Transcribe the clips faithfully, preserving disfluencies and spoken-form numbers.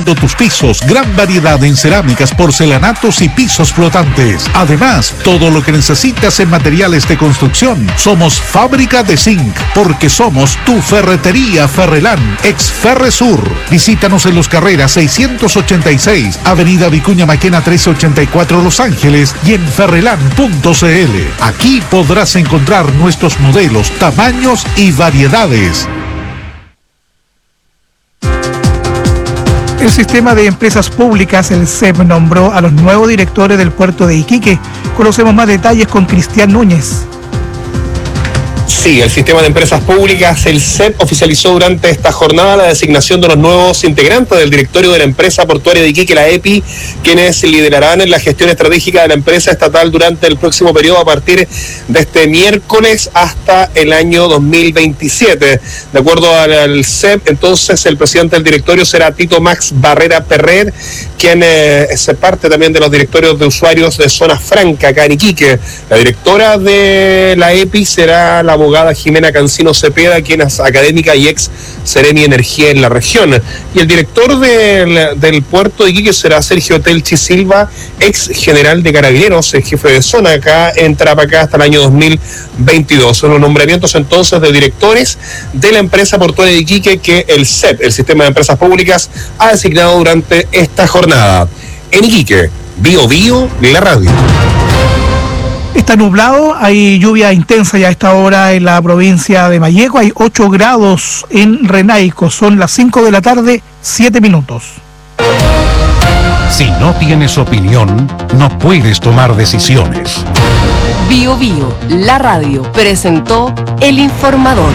Protegiendo tus pisos, gran variedad en cerámicas, porcelanatos y pisos flotantes. Además, todo lo que necesitas en materiales de construcción. Somos Fábrica de Zinc, porque somos tu ferretería Ferrelán, ex Ferresur. Visítanos en Los Carreras seiscientos ochenta y seis, Avenida Vicuña Maquena trescientos ochenta y cuatro, Los Ángeles, y en ferrelán punto c l. Aquí podrás encontrar nuestros modelos, tamaños y variedades. El Sistema de Empresas Públicas, el S E P, nombró a los nuevos directores del puerto de Iquique. Conocemos más detalles con Cristian Núñez. Sí, el Sistema de Empresas Públicas, el S E P, oficializó durante esta jornada la designación de los nuevos integrantes del directorio de la empresa portuaria de Iquique, la E P I, quienes liderarán en la gestión estratégica de la empresa estatal durante el próximo periodo a partir de este miércoles hasta el año dos mil veintisiete. De acuerdo al S E P, entonces el presidente del directorio será Tito Max Barrera Perrer, quien eh, es parte también de los directorios de usuarios de Zona Franca, acá en Iquique. La directora de la E P I será la abogada Jimena Cancino Cepeda, quien es académica y ex Seremi Energía en la región. Y el director del, del puerto de Iquique será Sergio Telchi Silva, ex general de Carabineros, el jefe de zona acá en Tarapacá hasta el año dos mil veintidós. Son los nombramientos entonces de directores de la empresa portuaria de Iquique que el S E P, el Sistema de Empresas Públicas, ha designado durante esta jornada. En Iquique, Bio Bio, la radio. Está nublado, hay lluvia intensa ya a esta hora en la provincia de Malleco, hay ocho grados en Renaico, son las cinco de la tarde, siete minutos. Si no tienes opinión, no puedes tomar decisiones. Bio Bio, la radio, presentó El Informador.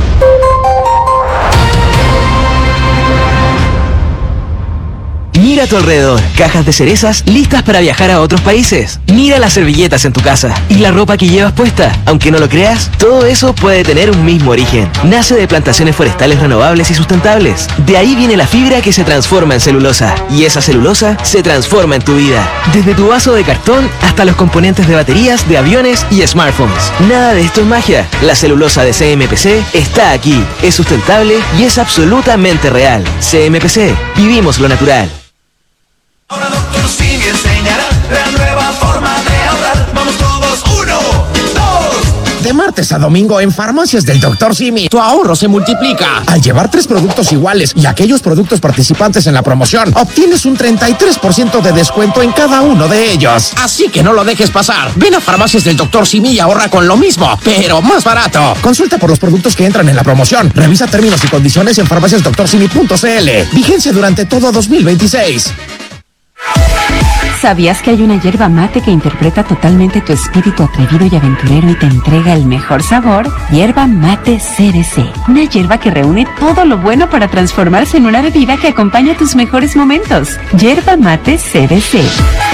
Mira a tu alrededor, cajas de cerezas listas para viajar a otros países. Mira las servilletas en tu casa y la ropa que llevas puesta. Aunque no lo creas, todo eso puede tener un mismo origen. Nace de plantaciones forestales renovables y sustentables. De ahí viene la fibra que se transforma en celulosa. Y esa celulosa se transforma en tu vida. Desde tu vaso de cartón hasta los componentes de baterías, de aviones y smartphones. Nada de esto es magia. La celulosa de C M P C está aquí. Es sustentable y es absolutamente real. C M P C, vivimos lo natural. Ahora doctor Simi enseñará la nueva forma de ahorrar. Vamos todos, uno, dos. De martes a domingo en Farmacias del doctor Simi, tu ahorro se multiplica. Al llevar tres productos iguales y aquellos productos participantes en la promoción, obtienes un treinta y tres por ciento de descuento en cada uno de ellos. Así que no lo dejes pasar. Ven a Farmacias del doctor Simi y ahorra con lo mismo, pero más barato. Consulta por los productos que entran en la promoción. Revisa términos y condiciones en farmacias doctor simi punto c l. Vigencia durante todo dos mil veintiséis. ¿Sabías que hay una yerba mate que interpreta totalmente tu espíritu atrevido y aventurero y te entrega el mejor sabor? Yerba Mate C B C. Una yerba que reúne todo lo bueno para transformarse en una bebida que acompaña tus mejores momentos. Yerba Mate C B C.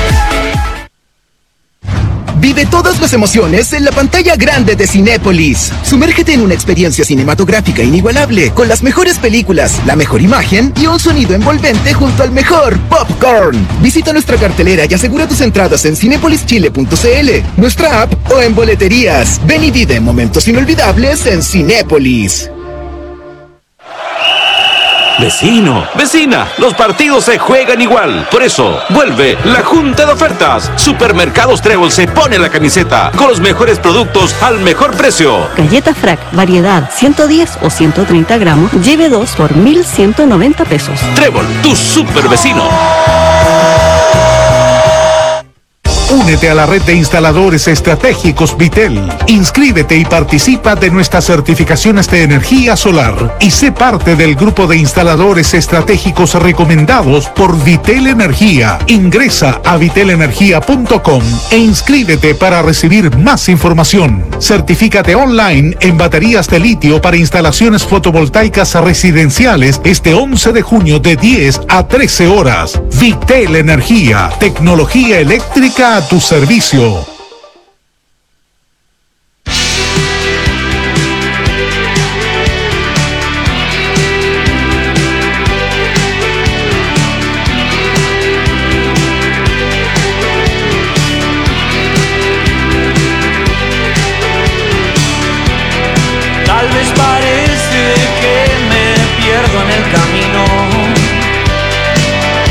Vive todas las emociones en la pantalla grande de Cinépolis. Sumérgete en una experiencia cinematográfica inigualable, con las mejores películas, la mejor imagen y un sonido envolvente junto al mejor popcorn. Visita nuestra cartelera y asegura tus entradas en cinépolis chile punto c l, nuestra app o en boleterías. Ven y vive momentos inolvidables en Cinépolis. Vecino, vecina, los partidos se juegan igual. Por eso, vuelve la Junta de Ofertas. Supermercados Trébol se pone la camiseta con los mejores productos al mejor precio. Galleta Frac, variedad ciento diez o ciento treinta gramos, lleve dos por mil ciento noventa pesos. Trébol, tu super vecino. Únete a la red de instaladores estratégicos Vitel. Inscríbete y participa de nuestras certificaciones de energía solar y sé parte del grupo de instaladores estratégicos recomendados por Vitel Energía. Ingresa a vitel energía punto com e inscríbete para recibir más información. Certifícate online en baterías de litio para instalaciones fotovoltaicas residenciales este once de junio de diez a trece horas. Vitel Energía, tecnología eléctrica a tu servicio. Tal vez parece que me pierdo en el camino,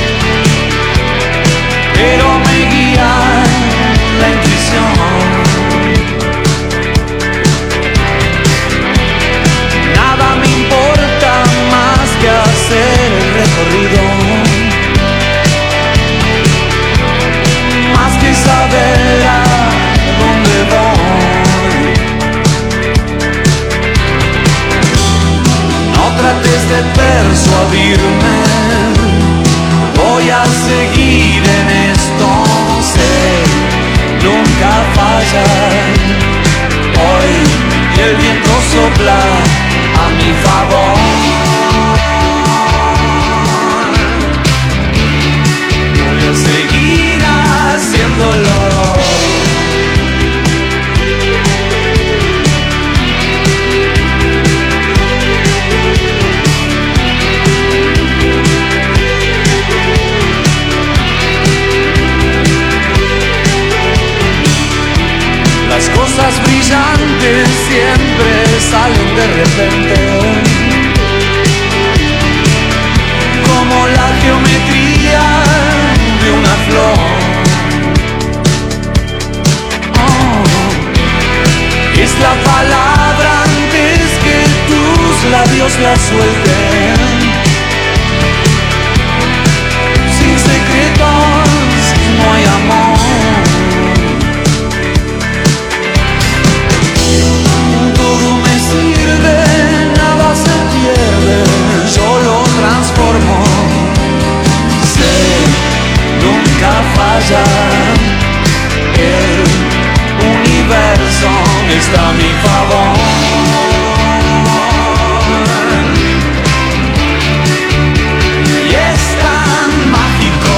seguir en esto, sé, nunca fallar. Hoy el viento sopla a mi favor. Voy a seguir haciéndolo. Las cosas brillantes siempre salen de repente, como la geometría de una flor. Oh, es la palabra antes que tus labios la suelten. Sin secretos no hay amor. Nada se pierde, yo lo transformo. Sé, nunca falla. El universo está a mi favor. Y es tan mágico.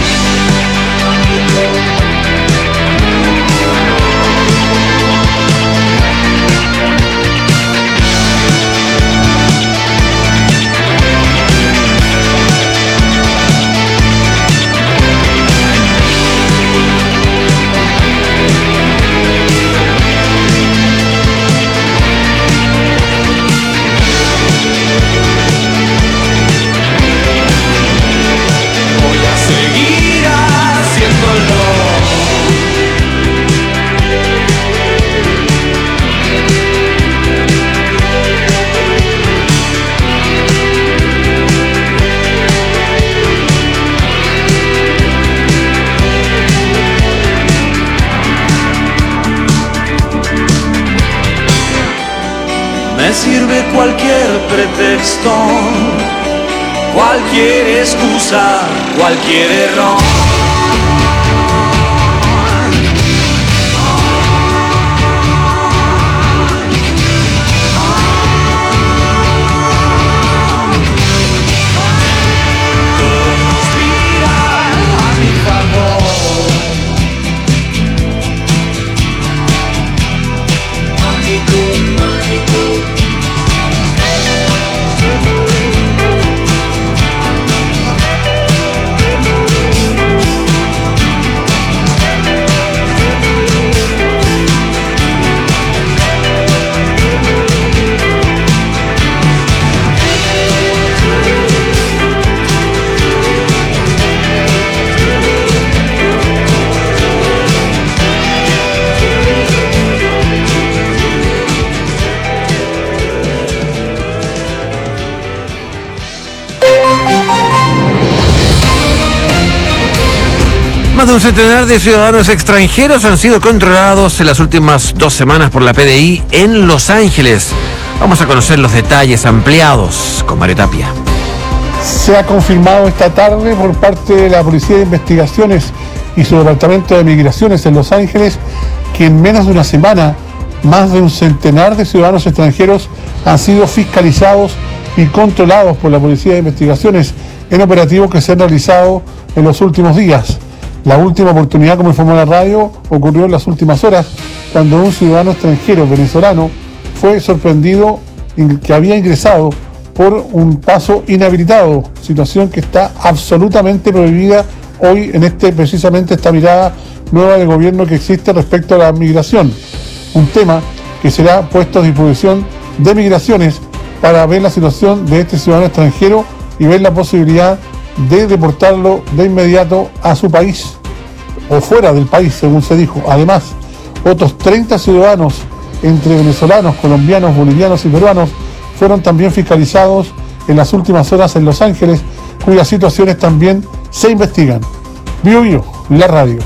Me sirve cualquier pretexto, cualquier excusa, cualquier error. Más de un centenar de ciudadanos extranjeros han sido controlados en las últimas dos semanas por la P D I en Los Ángeles. Vamos a conocer los detalles ampliados con Mario Tapia. Se ha confirmado esta tarde por parte de la Policía de Investigaciones y su Departamento de Migraciones en Los Ángeles que en menos de una semana más de un centenar de ciudadanos extranjeros han sido fiscalizados y controlados por la Policía de Investigaciones en operativos que se han realizado en los últimos días. La última oportunidad, como informó la radio, ocurrió en las últimas horas, cuando un ciudadano extranjero venezolano fue sorprendido que había ingresado por un paso inhabilitado, situación que está absolutamente prohibida hoy en este precisamente esta mirada nueva del gobierno que existe respecto a la migración. Un tema que será puesto a disposición de Migraciones para ver la situación de este ciudadano extranjero y ver la posibilidad de deportarlo de inmediato a su país o fuera del país, según se dijo. Además, otros treinta ciudadanos entre venezolanos, colombianos, bolivianos y peruanos fueron también fiscalizados en las últimas horas en Los Ángeles, cuyas situaciones también se investigan. Bio Bio, la radio.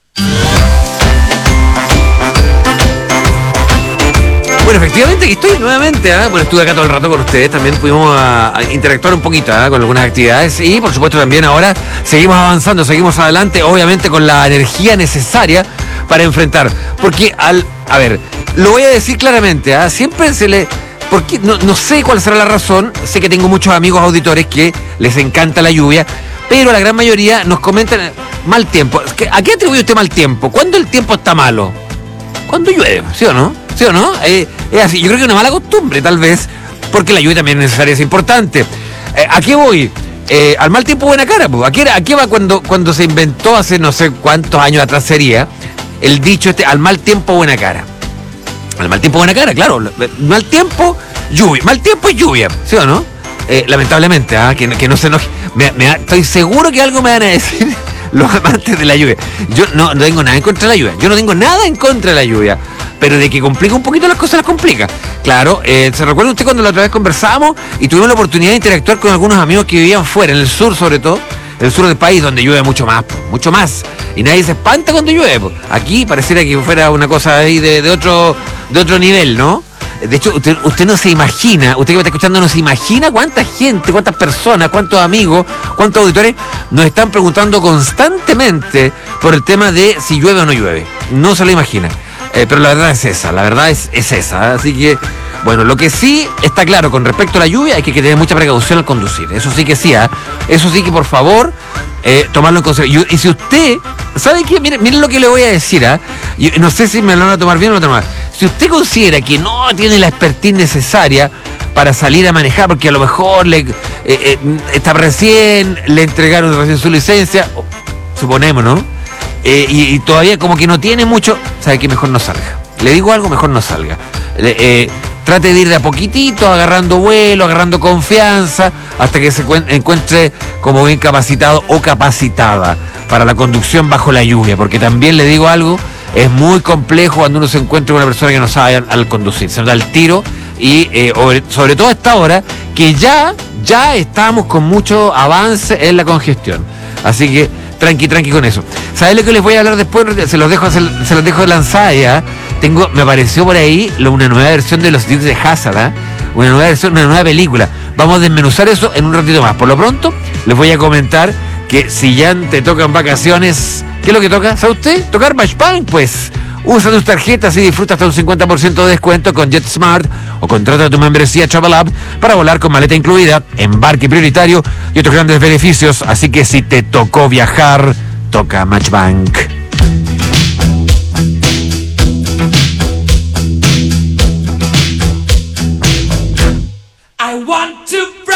Bueno, efectivamente, aquí estoy nuevamente nuevamente, ¿eh? Bueno, estuve acá todo el rato con ustedes, también pudimos a, a interactuar un poquito ¿eh? con algunas actividades y por supuesto también ahora seguimos avanzando, seguimos adelante, obviamente con la energía necesaria para enfrentar, porque al, a ver, lo voy a decir claramente, ¿eh? Siempre se le, porque no, no sé cuál será la razón, sé que tengo muchos amigos auditores que les encanta la lluvia, pero la gran mayoría nos comentan mal tiempo. ¿A qué atribuye usted mal tiempo? ¿Cuándo el tiempo está malo? Cuando llueve, ¿sí o no? ¿Sí o no? Eh, es así. Yo creo que es una mala costumbre, tal vez, porque la lluvia también es necesaria, es importante. Eh, ¿A qué voy? Eh, al mal tiempo buena cara. ¿A qué, ¿A qué va cuando, cuando se inventó hace no sé cuántos años atrás sería el dicho este, al mal tiempo buena cara? Al mal tiempo buena cara, claro. Mal tiempo, lluvia. Mal tiempo y lluvia, ¿sí o no? Eh, lamentablemente, ¿eh? que, que no se enoje. Me, me, estoy seguro que algo me van a decir los amantes de la lluvia. Yo no, no tengo nada en contra de la lluvia. Yo no tengo nada en contra de la lluvia. Pero de que complica un poquito las cosas, las complica. Claro, eh, ¿se recuerda usted cuando la otra vez conversábamos y tuvimos la oportunidad de interactuar con algunos amigos que vivían fuera, en el sur sobre todo, el sur del país, donde llueve mucho más, mucho más. Y nadie se espanta cuando llueve. Po. Aquí pareciera que fuera una cosa ahí de, de otro de otro nivel, ¿no? De hecho, usted, usted no se imagina, usted que me está escuchando no se imagina cuánta gente, cuántas personas, cuántos amigos, cuántos auditores nos están preguntando constantemente por el tema de si llueve o no llueve. No se lo imagina. Eh, pero la verdad es esa, la verdad es, es esa. Así que, bueno, lo que sí está claro con respecto a la lluvia es que hay que tener mucha precaución al conducir. Eso sí que sí, ¿eh? Eso sí que por favor, eh, tomarlo en consideración. Y, y si usted, ¿sabe qué? Miren, miren lo que le voy a decir, ¿eh? Yo no sé si me lo van a tomar bien o no lo van a tomar. Si usted considera que no tiene la expertise necesaria para salir a manejar, porque a lo mejor le eh, eh, está recién, le entregaron recién su licencia, suponemos, ¿no? Eh, y, y todavía como que no tiene mucho, sabe que mejor no salga. Le digo algo, mejor no salga. Eh, eh, trate de ir de a poquitito, agarrando vuelo, agarrando confianza, hasta que se encuentre como bien capacitado o capacitada para la conducción bajo la lluvia, porque también le digo algo, es muy complejo cuando uno se encuentra con una persona que no sabe al, al conducir, se da el tiro y eh, sobre todo a esta hora que ya, ya estamos con mucho avance en la congestión. Así que tranqui, tranqui con eso. ¿Sabes lo que les voy a hablar después? Se los dejo, se, se los dejo lanzada ya. Tengo, me apareció por ahí lo, una nueva versión de Los Dukes de Hazzard, ¿eh? Una nueva versión, una nueva película. Vamos a desmenuzar eso en un ratito más. Por lo pronto, les voy a comentar que si ya te tocan vacaciones, ¿qué es lo que toca? ¿Sabe usted? Tocar Matchbank, pues. Usa tus tarjetas y disfruta hasta un cincuenta por ciento de descuento con JetSmart o contrata tu membresía Travel App para volar con maleta incluida, embarque prioritario y otros grandes beneficios. Así que si te tocó viajar, toca Matchbank.